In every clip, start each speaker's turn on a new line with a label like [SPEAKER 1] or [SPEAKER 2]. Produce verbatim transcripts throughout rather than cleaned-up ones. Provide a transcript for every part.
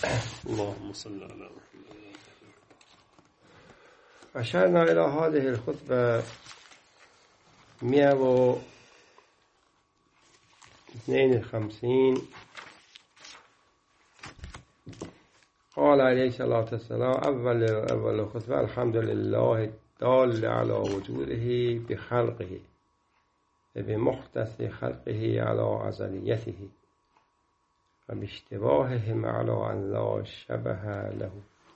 [SPEAKER 1] اللهم صل على محمد.
[SPEAKER 2] أشرنا إلى هذه الخطبة مئة واثنين وخمسين. قال عليه الصلاة والسلام أول أول خطبة: الحمد لله الدال على وجوده بخلقه وبمحدث خلقه على أزليته وباشتباههم على أن لا شبه له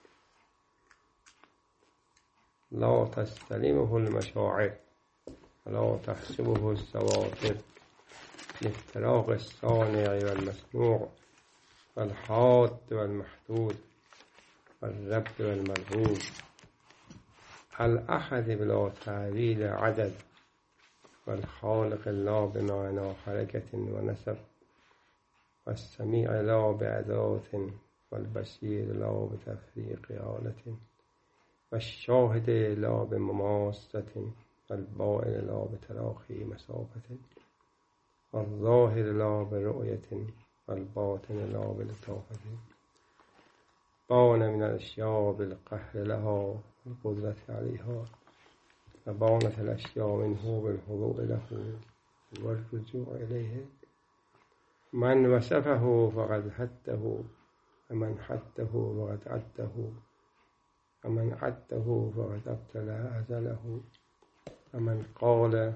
[SPEAKER 2] لا تستلمه المشاعر ولا تحسبه السواطر لافتراق الصانع والمصنوع والحاد والمحدود والرب والمربوب الأحد بلا تعويل عدد والخالق لا بمعنى حركة ونسب والسميع لا بأداة والبصير لا بتفريق آلة والشاهد لا بمماسة والبائن لا بتراخي مسافة والظاهر لا برؤية والباطن لا بلطافة بان من الأشياء بالقهر لها والقدرة عليها وبانت الأشياء منه بالهروب له والرجوع إليه. من وصفه فقد حده ومن حده فقد عده ومن عده فقد ابتلى أزله ومن قال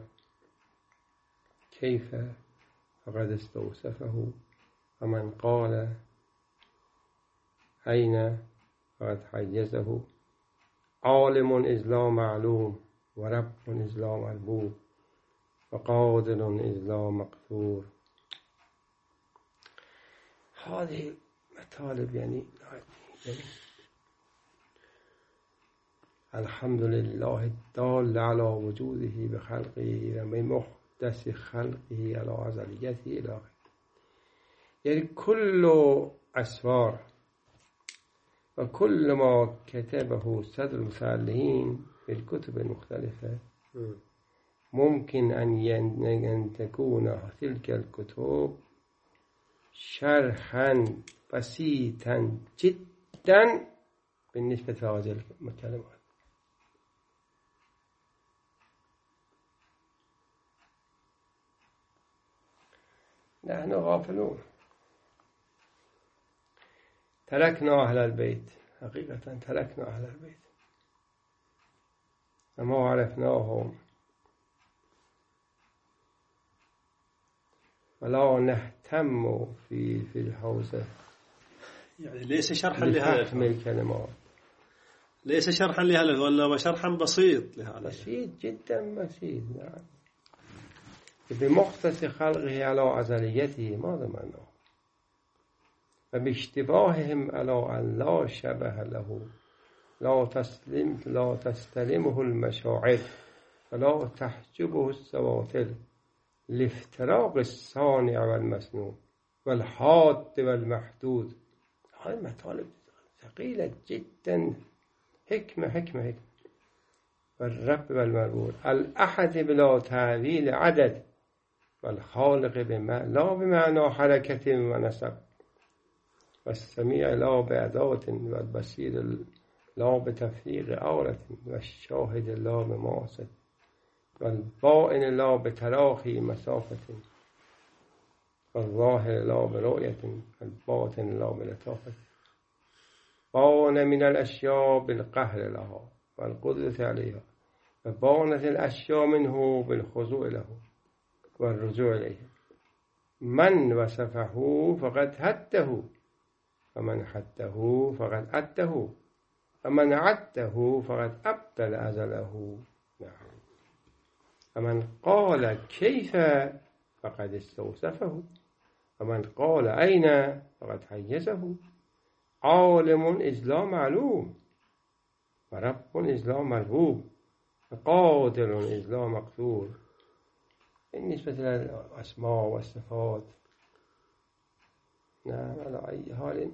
[SPEAKER 2] كيف فقد استوصفه ومن قال أين فقد حيزه. عالم إذ لا معلوم ورب إذ لا مربوب وقادر إذ لا مقدور. هذه مطالب يعني الحمد لله الدال على وجوده بخلقه وبمحدث خلقه على أزليته إلى آخره. يعني كل أسرار وكل ما كتبه صدر المصلحين في الكتب المختلفة ممكن أن تكون تلك الكتب شرحا بسيطا جدا بالنسبة لهذه الكلمات. نحن غافلون، تركنا أهل البيت، حقيقة تركنا أهل البيت وما عرفناهم ولا نهتم في في الحوزة.
[SPEAKER 1] يعني ليس شرحا لهذا
[SPEAKER 2] الكلمات،
[SPEAKER 1] ليس شرحا لهذا ولا شرحا بسيط لهذا،
[SPEAKER 2] بسيط جدا بسيط. نعم. بمختص خلقه على أزليته ماذا معناه؟ وباشتباههم على أن لا شبه له لا تسلم لا تستلمه المشاعر ولا تحجبه السواطر لافتراق الصانع والمصنوع والحاد والمحدود. هذه مطالب ثقيلة جدا. حكمة حكمة حكمة. والرب والمربوب الأحد بلا تعويل عدد والخالق بما لا بمعنى حركة ونسب والسميع لا بأداة والبصير لا بتفريق آلة والشاهد لا بماسة والبائن لا بتراخي مسافة والظاهر لا برؤية والباطن لا بلطافة بان من الأشياء بالقهر لها والقدرة عليها وبانت الأشياء منه بالخضوع له والرجوع إليه. من وصفه فقد حده ومن حده فقد عده ومن عده فقد أبطل أزله. نعم. ومن قال كيف فقد استوصفه ومن قال أين فقد حيزه. عالم إذ لا معلوم ورب إذ لا مربوب وقادر إذ لا مقدور. بالنسبة للأسماء والصفات نعم على أي حال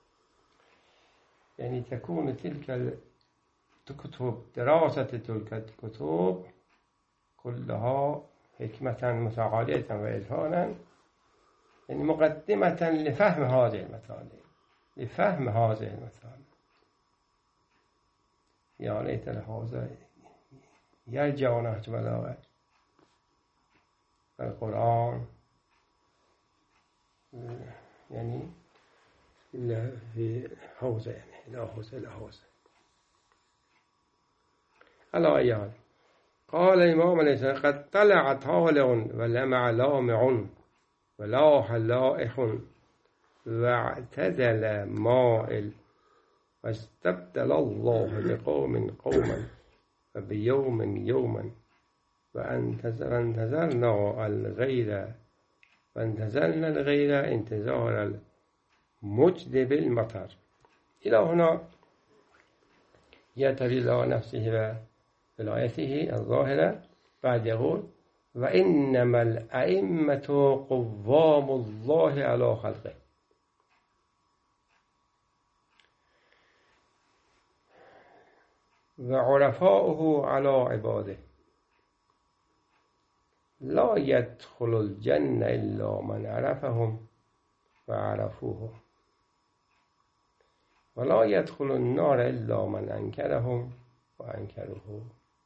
[SPEAKER 2] يعني تكون تلك الكتب دراسة تلك الكتب كلها حكمة متعالية وإذهانا يعني مقدمة لفهم هذه المطالب. لفهم هذه المسألة. يا ليت هذا يرجع نهج بلاغة القرآن يعني إلا في حوزة، يعني لا حوزة لا حوزة. على أي قال الإمام عليه السلام: قد طلع طالع ولمع لامع ولاح لائح واعتدل مائل واستبدل الله بقوم قوما وبيوم يوما وانتظرنا الغير وانتظرنا الغير انتظار المجد بالمطر. إلى هنا يعتري الله نفسه وولايته الظاهرة. بعد يقول: وإنما الأئمة قوام الله على خلقه. وعرفاؤه على عباده. لا يدخل الجنة إلا من عرفهم وعرفوه، ولا يدخل النار إلا من أنكرهم وأنكروه.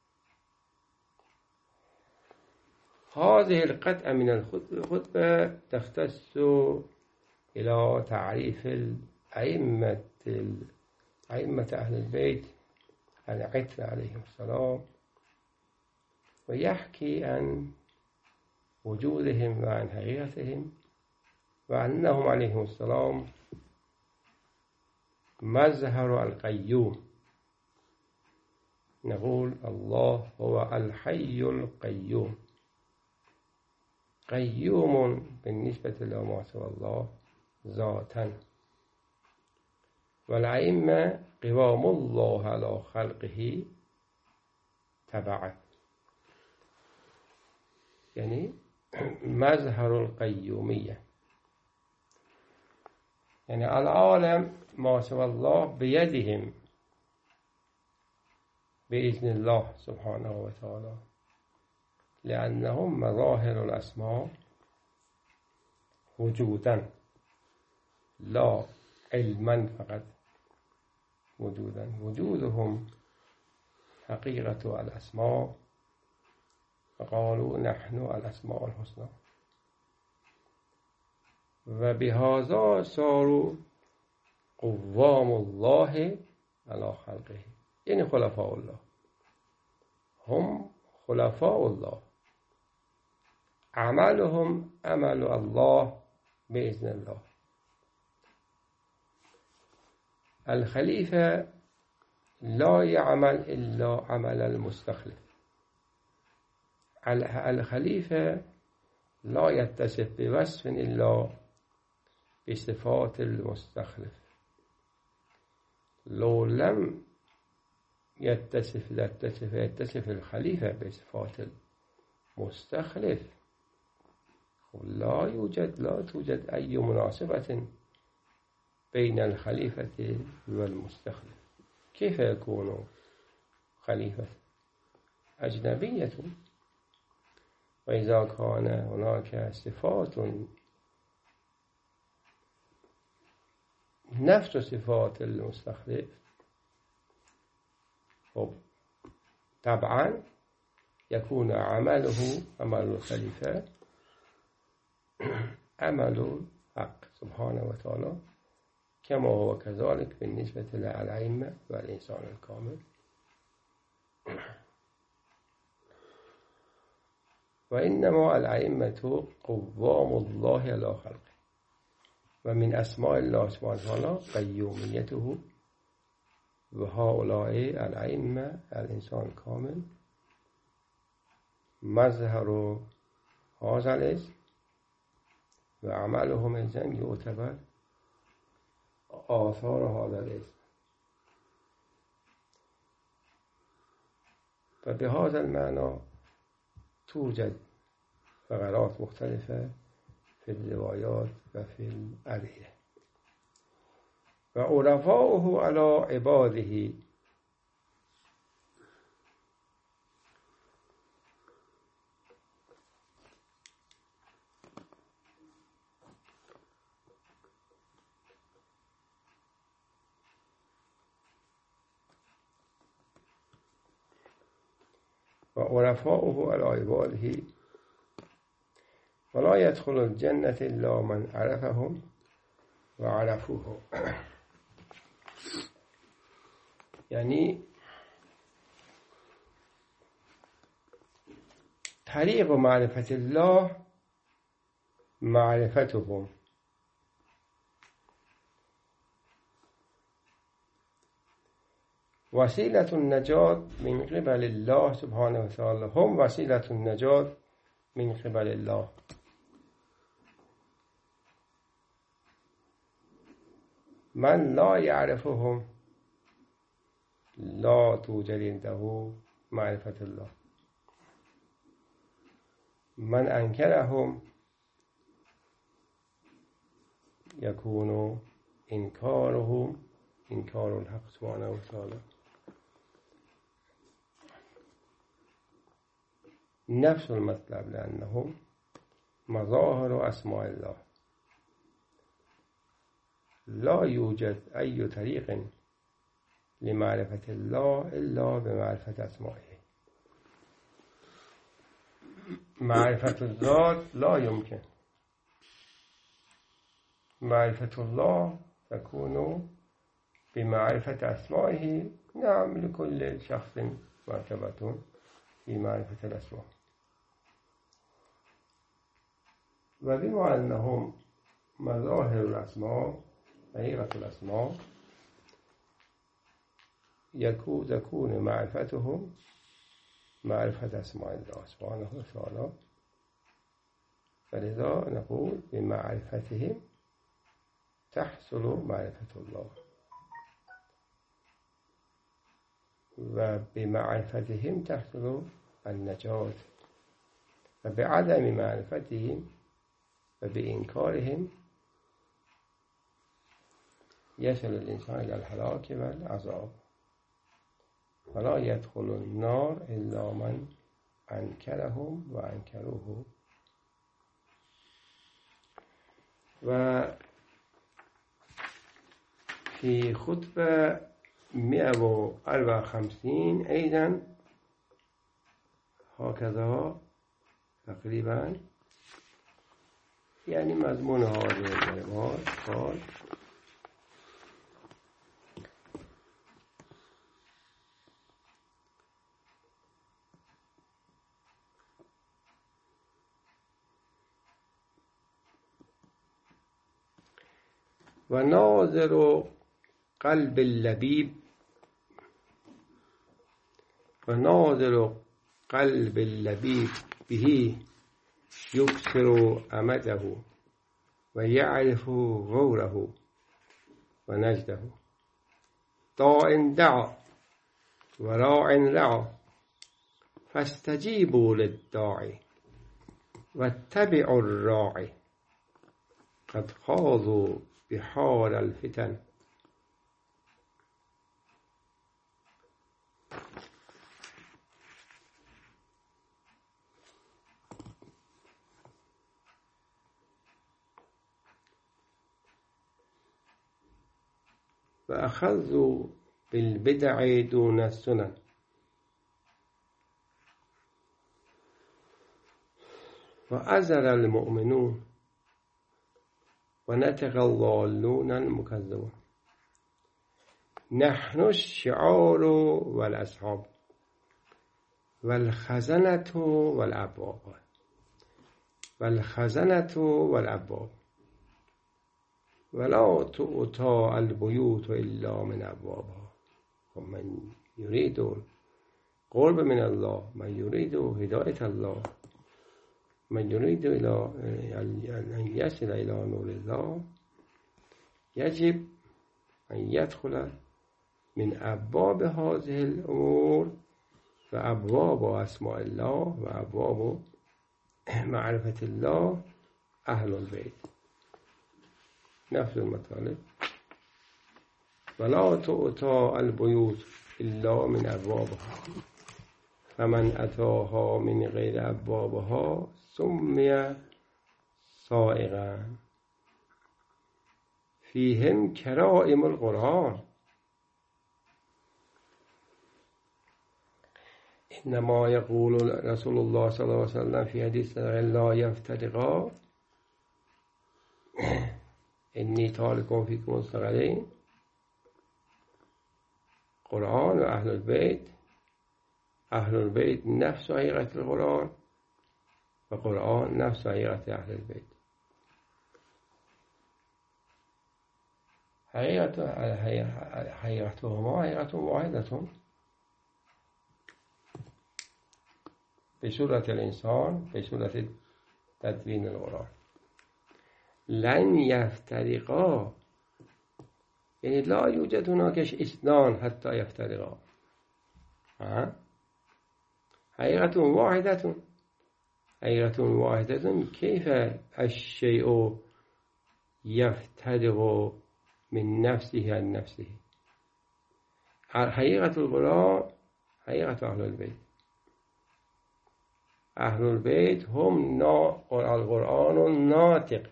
[SPEAKER 2] هذه القطعة من الخطبة تختص إلى تعريف الأئمة أئمة أهل البيت العترة عليهم السلام، ويحكي عن وجودهم وعن حقيقتهم، وأنهم عليهم السلام مظهر القيوم. نقول الله هو الحي القيوم، قيوم بالنسبة لما سوى الله ذاتا، والأئمة قوام الله على خلقه تبعا، يعني مظهر القيومية. يعني العالم ما سوى الله بيدهم بإذن الله سبحانه وتعالى، لأنهم مظاهر الأسماء وجودا لا علما فقط وجودا. وجودهم حقيقة الأسماء، فقالوا نحن الأسماء الحسنى، وبهذا صاروا قوام الله على خلقه، يعني خلفاء الله، هم خلفاء الله، عملهم عمل الله بإذن الله. الخليفة لا يعمل إلا عمل المستخلف. الخليفة لا يتصف بوصف إلا بصفات المستخلف. لو لم يتصف يتصف يتصف الخليفة بصفات المستخلف، لا يوجد لا توجد أي مناسبة بين الخليفة والمستخلف. كيف يكون خليفة؟ أجنبية. وإذا كان هناك صفات نفس صفات المستخلف، طبعا يكون عمله عمل الخليفة عمل حق سبحانه وتعالى، كما هو كذلك بالنسبة للأئمة والإنسان الكامل. وإنما الأئمة قوام الله على خلقه. ومن أسماء الله سبحانه وتعالى قيوميته، وهؤلاء الأئمة الإنسان الكامل مظهر هذا الاسم، وعملهم إذن يعتبر آثار هذا الاسم. فبهذا المعنى توجد فقرات مختلفة في الروايات وفي الأدعية. وعرفاؤه على عباده، و عرفاؤه علی عباده ولا يدخل الجنة إلا من عرفهم و عرفوه. یعنی طریق معرفت الله معرفتهم، وسیلة النجات من قبل الله سبحانه و تعالی، هم وسیلة النجات من قبل الله. من لا يعرفهم لا توجد عنده معرفت الله، من انکرهم یکون انکارهم انکار الحق سبحانه و تعالی. نفس المطلب لأنهم مظاهر اسماء الله، لا يوجد أي طريق لمعرفة الله إلا بمعرفة أسمائه. معرفة الذات لا يمكن، معرفة الله تكون بمعرفة أسمائه. نعم، لكل شخص مرتبة في معرفة الأسماء. وبما أنهم مظاهر الأسماء حقيقة الأسماء تكون معرفتهم معرفة أسماء الله سبحانه وتعالى، فلذا نقول بمعرفتهم تحصل معرفة الله، وبمعرفتهم تحصل النجاة، وبعدم معرفتهم وبإنكارهم يصل الإنسان إلى الهلاك والعذاب. ولا يدخل النار إلا من أنكرهم وأنكروه. وفي خطبة مئة وأربعة وخمسين أيضا هكذا تقريبا، يعني مضمون هذه الكلمات قال: و ناظر قلب اللبیب و ناظر قلب اللبیب به یکسر امده و یعرف غوره و نجده. داع دعا و راع رعا فاستجیبوا للداعی و اتبعوا الراعی قد خاضوا بحار الفتن. و اخذوا بالبدع دون السنن و ازر المؤمنون و نطق الضالون المكذبون. نحن الشعار والأصحاب والخزنة والأبواب والخزنة والأبواب ولا تؤتى البيوت إلا من أبوابها. ومن يريد قرب من الله، من يريد هداية الله، من يريد إلى أن يصل إلى نور الله يجب أن يدخل من أبواب هذه الأمور وأبواب أسماء الله وأبواب معرفة الله أهل البيت. نفس المطالب. ولا تؤتى البيوت إلا من أبوابها فمن أتاها من غير أبوابها سمي سائغا فيهم كرائم القرآن. این مثل ما يقول رسول الله صلى الله عليه وسلم في حديث لا يفترقا إني تارك فيكم الثقلين، قرآن و اهل البيت. اهل البيت نفس حقیقت القرآن و قرآن نفس حقیقت اهل البيت. حقیقت حقیقتهما حقیقت واحدة به صورت الانسان، به صورت تدوین القرآن. لن یفترقا یعنی لا یوجد هناك اثنان حتی یفترقا. حقیقت واحدة. حقیقت واحدة كيف الشيء يفترق من نفسه عن نفسه؟ حقیقت القرآن حقیقت اهل البيت. اهل البيت هم القرآن الناطق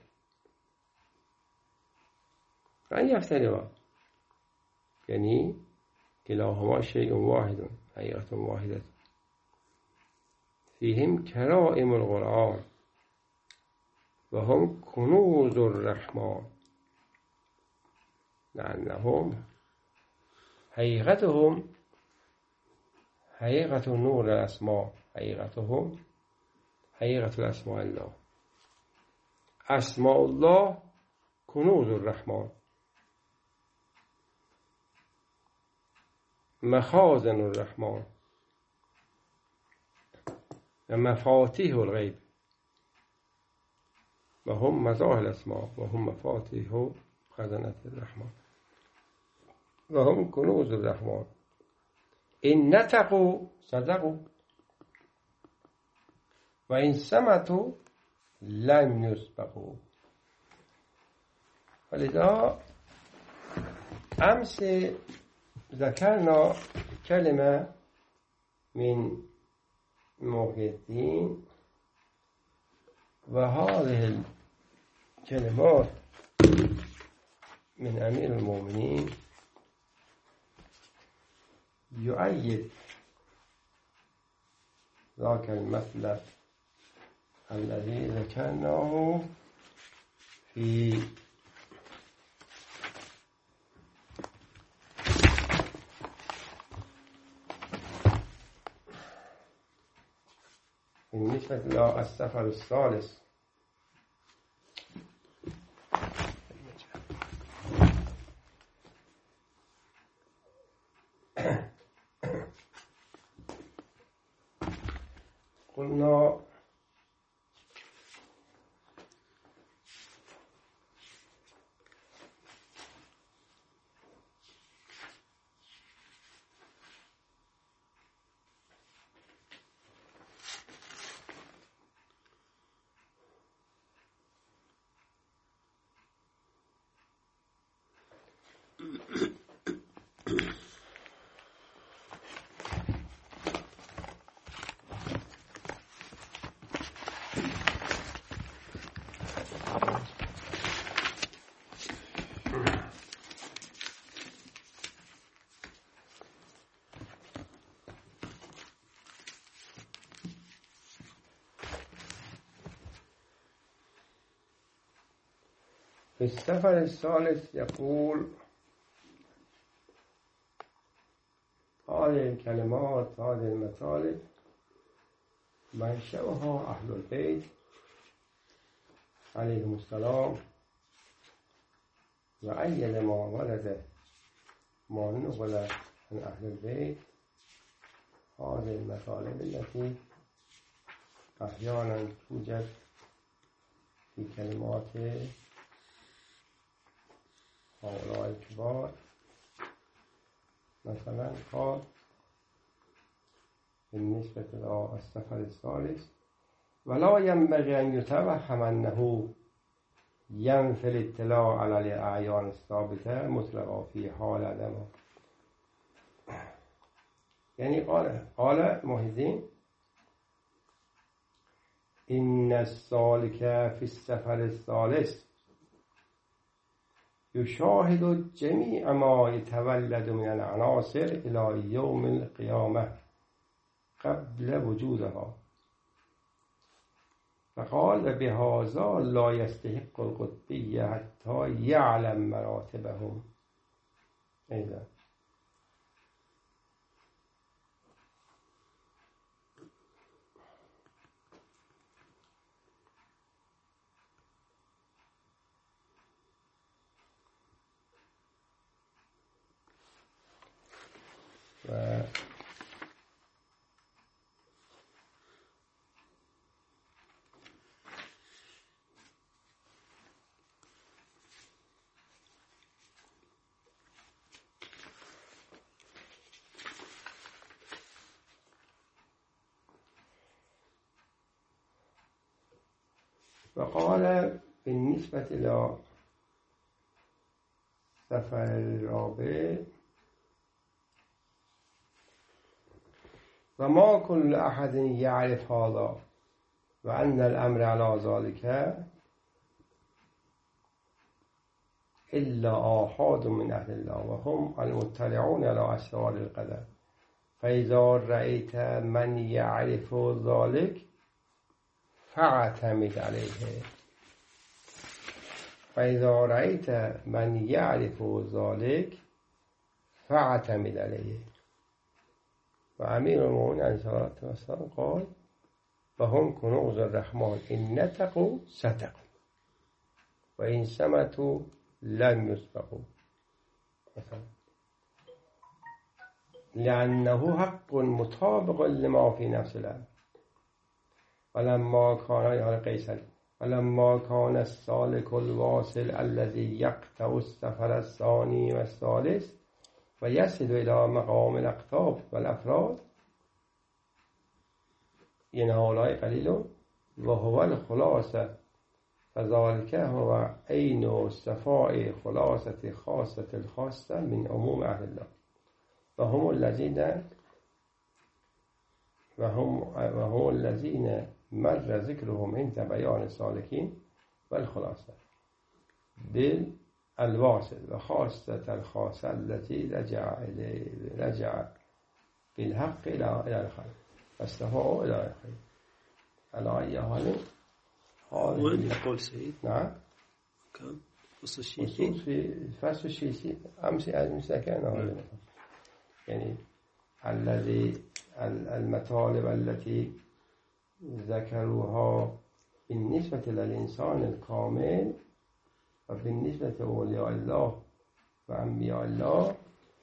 [SPEAKER 2] لن يفترقا يعني كلاهما شيء واحد حقيقة واحدة فيهم كرائم القرآن وهم كنوز الرحمن لأنهم حقيقتهم حقيقة نور الأسماء، حقيقتهم حقيقة الأسماء الله. أسماء الله كنوز الرحمن، مخازن الرحمن ومفاتيح الغيب، وهم مظاهر الأسماء وهم مفاتيح خزنة الرحمن وهم كنوز الرحمن. إن نطقوا صدقوا وإن صمتوا لم يسبقوا. ولذا أمس ذكرنا كلمة من محي الدين، وهذه الكلمات من أمير المؤمنين يؤيد ذاك المثل الذي ذكرناه في بالنسبة إلى السفر الثالث. قلنا في السفر الثالث يقول هذه الكلمات هذه المطالب منشأها أهل البيت عليهم السلام، وأيد ما ورد ما نقل عن أهل البيت هذه المطالب التي أحيانا توجد في كلمات هؤلاء الكبار. مثلا قال بالنسبة إلى السفر الثالث ولا ينبغي أن يتوهم أنه ينفي الاطلاع على الأعيان الثابتة مطلقا في حال عدمها. يعني قال قال محي الدين إن السالك في السفر الثالث يشاهد جميع ما يتولد من العناصر إلى يوم القيامة قبل وجودها. فقال بهذا لا يستحق القطبية حتى يعلم مراتبهم. ایزا و وقال بالنسبة إلى سفر الرابع وما كل أحد يعرف هذا وأن الأمر على ذلك إلا آحاد من أهل الله وهم المطلعون على أسرار القدر. فإذا رأيت من يعرف ذلك فاعتمد عليه. فإذا رأيت من يعرف ذلك فاعتمد عليه. وأمير المؤمنين عليه الصلاة والسلام قال فهم كنوز الرحمن إن نطقوا صدقوا وإن صمتوا لم يسبقوا. لأنه حق مطابق لما في نفس الأمر. ولما كان يا قيصر ولما كان السالك الواصل الذي يقطع السفر الثاني والثالث ويصل إلى مقام الأقطاب والأفراد إن هؤلاء قليل وهو الخلاصة. فذلك هو عين الصفاء خلاصة خاصة الخاصة من عموم أهل الله وهم الذين وهم, وهم الذين مر ذكرهم عند بيان السالكين والخلاصة بالواصل وخاصة الخاصة التي رجع رجع بالحق إلى إلى الخير واستفاء إلى الخير. على أي حال
[SPEAKER 1] وين يقول سيد؟
[SPEAKER 2] نعم
[SPEAKER 1] كان فصل الشيشي
[SPEAKER 2] في فصل الشيشي أمس أمس كان هذا يعني الذي المطالب التي ذكروها بالنسبة للإنسان الكامل وبالنسبة لأولياء الله وأنبياء الله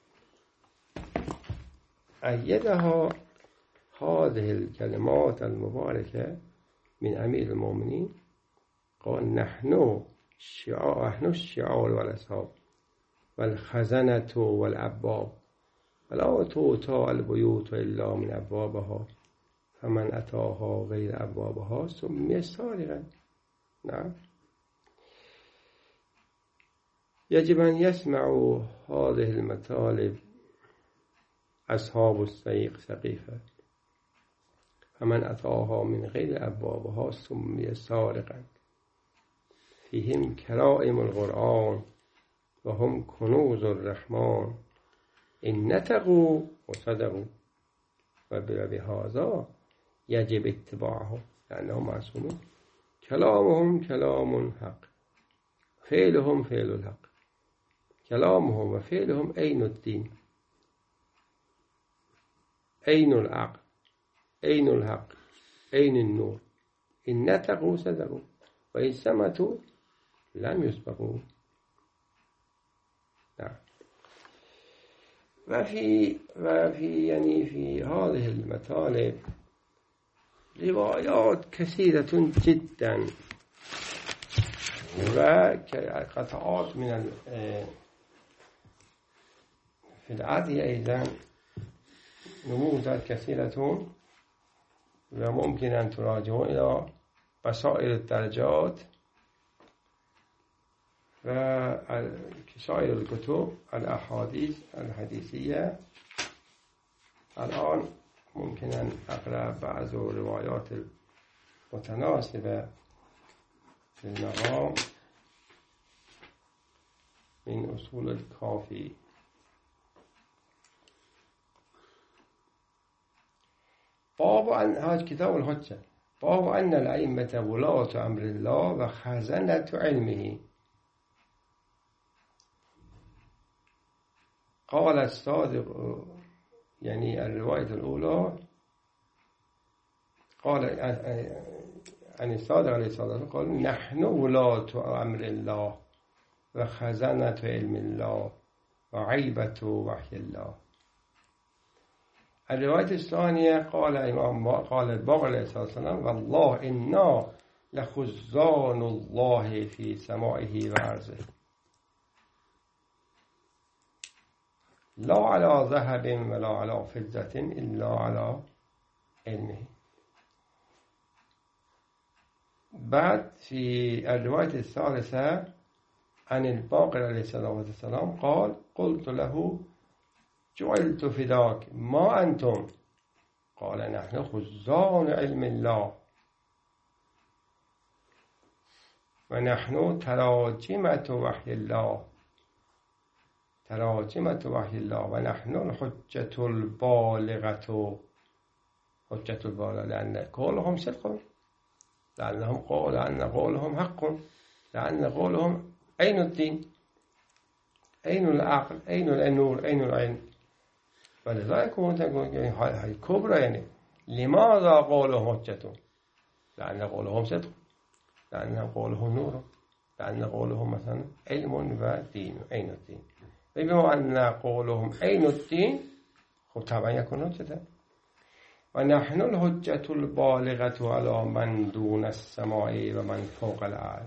[SPEAKER 2] أيدها هذه الكلمات المباركة من أمير المؤمنين. قال نحن الشعار نحن الشعار والأصحاب والخزنة والأبواب ولا تؤتى البيوت إلا من أبوابها فمن أتاها غير أبوابها سمي سارقا. نعم يجب أن يسمعوا هذه المطالب أصحاب السيق سقيفة. فمن أتاها من غير أبوابها سمي سارقا. فيهم كرائم القرآن وهم كنوز الرحمن إن نطقوا وصدقوا وبهذا يجب اتباعه لأنهم معصومون. كلامهم كلام حق فعلهم فعل الحق. كلامهم وفعلهم عين الدين عين العقل عين الحق عين النور. إن نطقوا صدقوا وإن صمتوا لم يسبقوا. نعم. وفي وفي يعني في هذه المطالب روايات كثيرة جدا وقطعات من في العادية أيضا نموذج كثيرة وممكن أن تراجعوا إلى بصائر الدرجات وكسائر الكتب الأحاديث الحديثية. الآن ممكن أن أقرأ بعض الروايات المتناسبة في المقام من أصول الكافي. باب أن هذا كتاب الحجة باب أن الأئمة ولاة أمر الله وخزنة علمه. قال الصادق يعني الرواية الأولى قال عن الصادق عليه الصلاة والسلام قال نحن ولاة أمر الله وخزنة علم الله وعيبة وحي الله. الرواية الثانية قال الإمام قال الباقر عليه الصلاة والسلام والله إنا لخزان الله في سمائه وأرضه لا على ذهب ولا على فضة إلا على علمه. بعد في الرواية الثالثة عن الباقر عليه الصلاة والسلام قال قلت له جعلت فداك ما أنتم؟ قال نحن خزان علم الله ونحن تراجمة وحي الله تراجمة وحي الله ونحن الحجة البالغة حجة البالغة لأن قولهم صدق لأنهم قول لأن قولهم حق لأن قولهم أين الدين أين العقل أين النور أين العلم. ولذا يكون هاي كبرى يعني لماذا قولهم حجة؟ لأن قولهم صدق لأن قولهم نور لأن قولهم مثلا علم ودين أين الدين. بما أن قولهم أين الدين طبعا يكون حجة. ونحن الحجة البالغة على من دون السماء ومن فوق الأرض.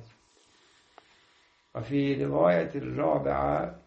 [SPEAKER 2] وفي رواية الرابعة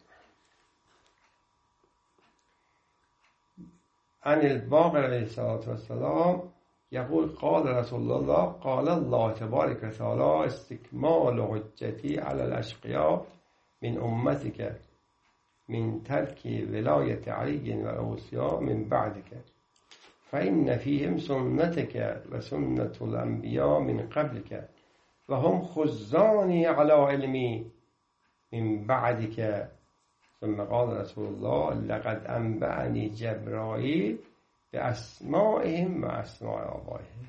[SPEAKER 2] عن الباقر عليه الصلاة والسلام يقول قال رسول الله قال الله تبارك وتعالى استكمال حجتي على الأشقياء من أمتك من ترك ولاية علي والأوصياء من بعدك فإن فيهم سنتك وسنة الأنبياء من قبلك وهم خزاني على علمي من بعدك. ثم قال رسول الله لقد أنبأني جبرائيل بأسمائهم وأسماء آبائهم.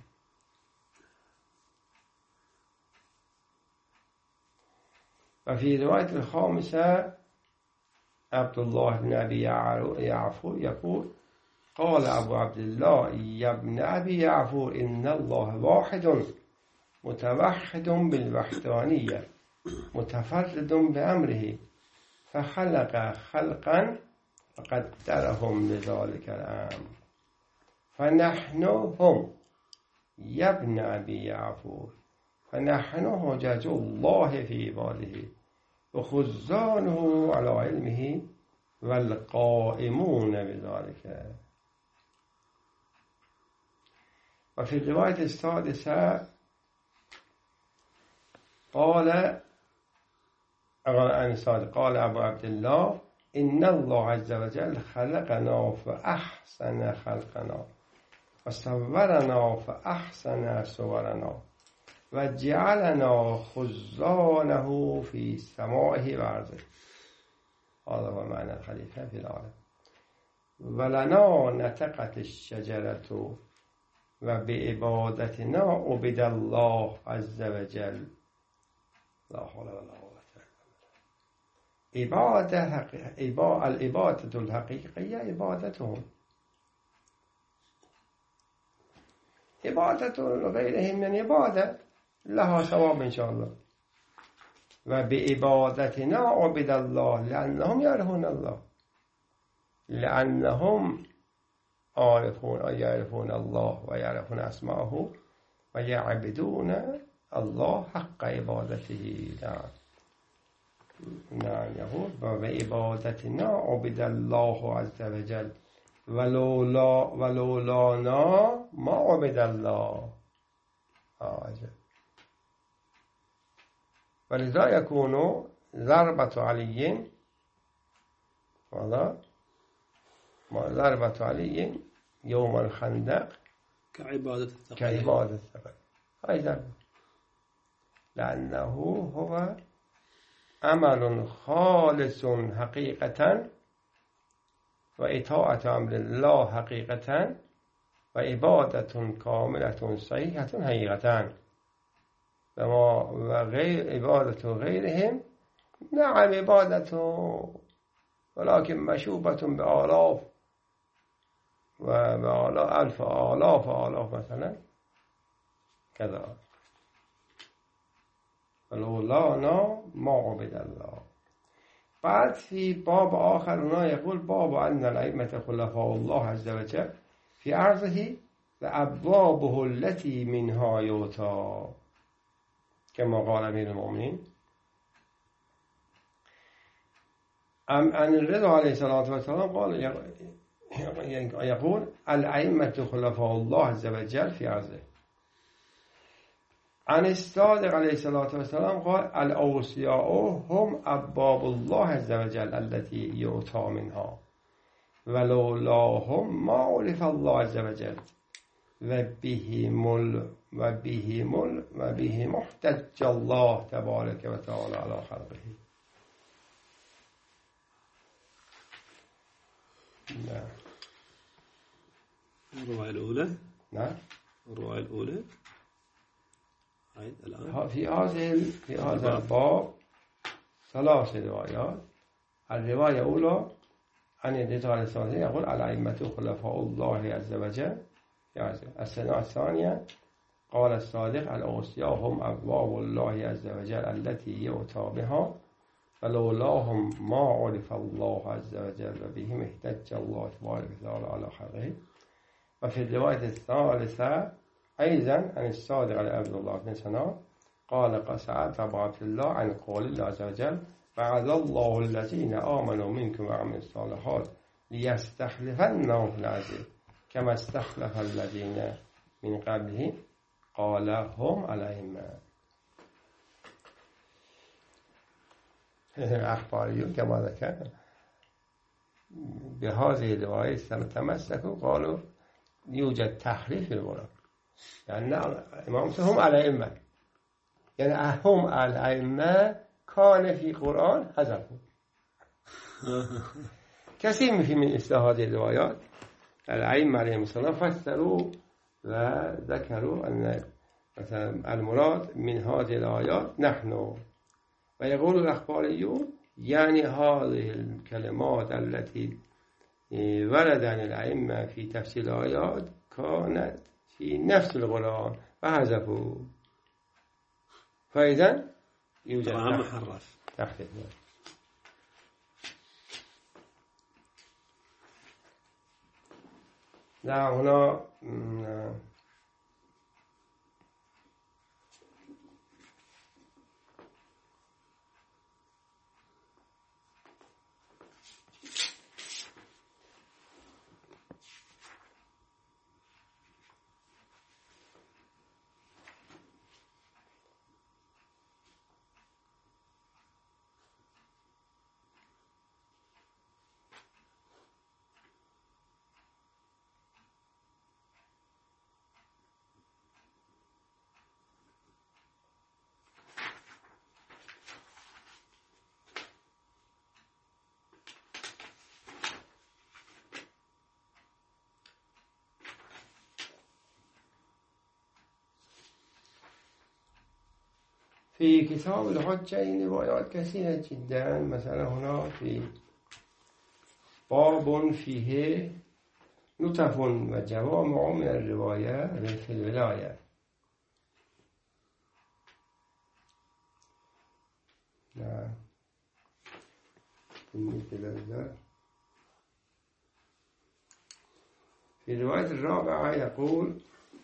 [SPEAKER 2] وفي رواية الخامسة عبد الله بن أبي يعفور يقول قال أبو عبد الله يا ابن أبي يعفور إن الله واحد متوحد بالوحدانية متفرد بأمره فخلق خلقا فقدرهم لذلك الأمر فنحن هم يا ابن أبي يعفور فنحن حجج الله في عباده وخزانه على علمه والقائمون بذلك. وفي الرواية السادسة قال قال أبو عبد الله إن الله عز وجل خلقنا فأحسن خلقنا وصورنا فأحسن صورنا وجعلنا خزانه في سمائه وأرضه. هذا هو معنى الخليفة في العالم. ولنا نطقت الشجرة وبعبادتنا عبد الله عز وجل لا حول ولا قوة إبادة حقيقية. الإبادة الحقيقية عبادتهم عبادة غيرهم من عبادة لها ثواب إن شاء الله. وبعبادتنا عبد الله لأنهم يعرفون الله لأنهم عارفون يعرفون الله ويعرفون أسماءه ويعبدون الله حق عبادته. نعم يقول وبعبادتنا عبد الله عز وجل ولولا ولولانا ما عبد الله. عجب. ولذا يكون ضربة علي ولا ضربة علي يوم الخندق
[SPEAKER 1] كعبادة الثقل
[SPEAKER 2] كعبادة الثقل هاي ضربة لأنه هو عمل خالص حقيقة وإطاعة أمر الله حقيقة و عبادتون کاملتون صحیحتون حقیقتاً و ما و غیر عبادتون غیرهم نعم عبادتون ولكن مشوبتون به آلاف و به آلاف الف آلاف آلاف مثلا کذا ولولانا ما عبد الله. بعد في باب آخر هنا يقول باب أن الأئمة خلفاء الله عز وجل في عرضه وأبوابه التي منها يؤتى كما قال أمير المؤمنين أم أن الرضا عليه الصلاة والسلام قال يقول الأئمة خلفاء الله عز وجل في عرضه. عن الصادق عليه الصلاة والسلام قال الأوصياء هم أبواب الله عز وجل التي يؤتى منها ولولاهم ما عرف الله عز وجل وبهم وبهم وبهم احتج الله تبارك وتعالى على خلقه. نعم.
[SPEAKER 1] الرواية الأولى
[SPEAKER 2] نعم
[SPEAKER 1] الرواية الأولى الآن
[SPEAKER 2] في هذه في هذا الباب ثلاث روايات. الرواية الأولى عن الرضا عليه الصلاة والسلام يقول الأئمة خلفاء الله عز وجل. السنة الثانية قال الصادق الأوصياء هم أبواب الله عز وجل التي يؤتى بها فلولاهم ما عرف الله عز وجل وبهم احتج الله تبارك وتعالى على خلقه. وفي الرواية الثالثة أيضا عن الصادق على عبد الله بن سنان قال قسعت أبو عبد الله عن قول الله عز وجل وعد الله الذين آمنوا منكم وعملوا الصالحات ليستخلفنهم في الأرض كما استخلف الذين من قبلهم قال هم الأئمة. أخباريون كما ذكر بهذه الرواية تمسكوا قالوا يوجد تحريف في القرآن يعني إمام هم الأئمة يعني هم الأئمة كان في القرآن حذفوا. كثير في من هذه الروايات الأئمة عليهم السلام فسروا وذكروا أن مثلا المراد من هذه الآيات نحن. ويقول الأخباريون يعني هذه الكلمات التي ورد عن الأئمة في تفسير الآيات كانت في نفس القرآن فحذفوا فإذا يوجد
[SPEAKER 1] محرف
[SPEAKER 2] تحريف. لا هنا في كتاب الحجة روايات كثيرة جدا. مثلا هنا في باب فيه نطف وجوامع من الرواية في الولاية. نعم في الرواية الرابعة يقول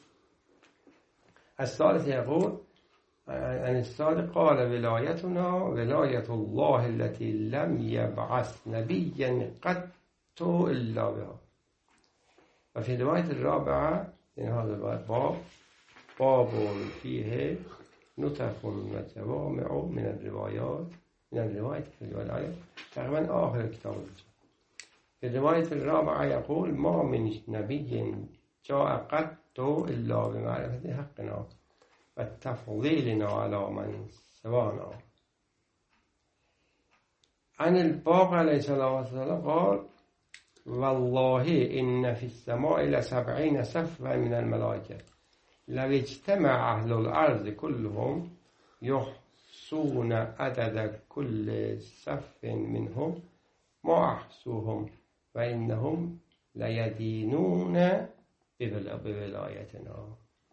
[SPEAKER 2] الثالث يقول أن الصادق قال ولايتنا ولاية الله التي لم يبعث نبيا قط إلا بها. وفي الرواية الرابعة من هذا الباب باب فيه نطف وجوامع من الروايات من الرواية في الولاية تقريبا آخر الكتاب. في الرواية الرابعة يقول ما من نبي جاء قط إلا بمعرفة حقنا والتفضيلنا على من سوانا. عن الباقر عليه الصلاة والسلام قال والله إن في السماء لسبعين صفا من الملائكة لو اجتمع أهل الأرض كلهم يحصون عدد كل صف منهم ما أحصوهم وإنهم ليدينون بولايتنا.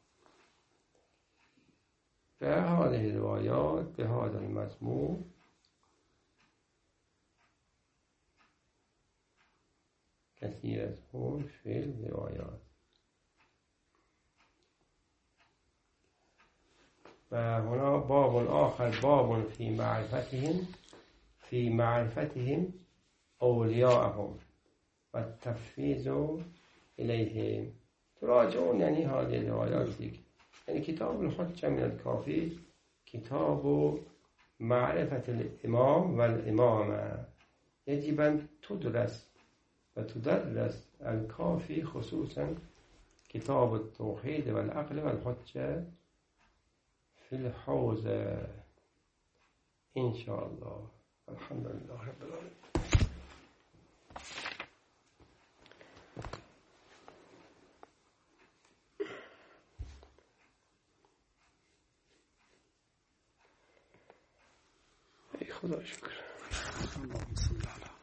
[SPEAKER 2] فهذه الروايات بهذا المضمون كثيرة في الروايات. فهنا باب آخر باب في معرفتهم في معرفتهم أولياءهم والتفويض إليهم. تراجعون يعني هذه الروايات. يعني كتاب الحجة من الكافي كتاب معرفة الإمام والإمامة، يجب أن تدرس وتدرس الكافي، خصوصا كتاب التوحيد والعقل والحجة في الحوزة إن شاء الله. الحمد لله رب العالمين. خدا شکر. اللهم صل علی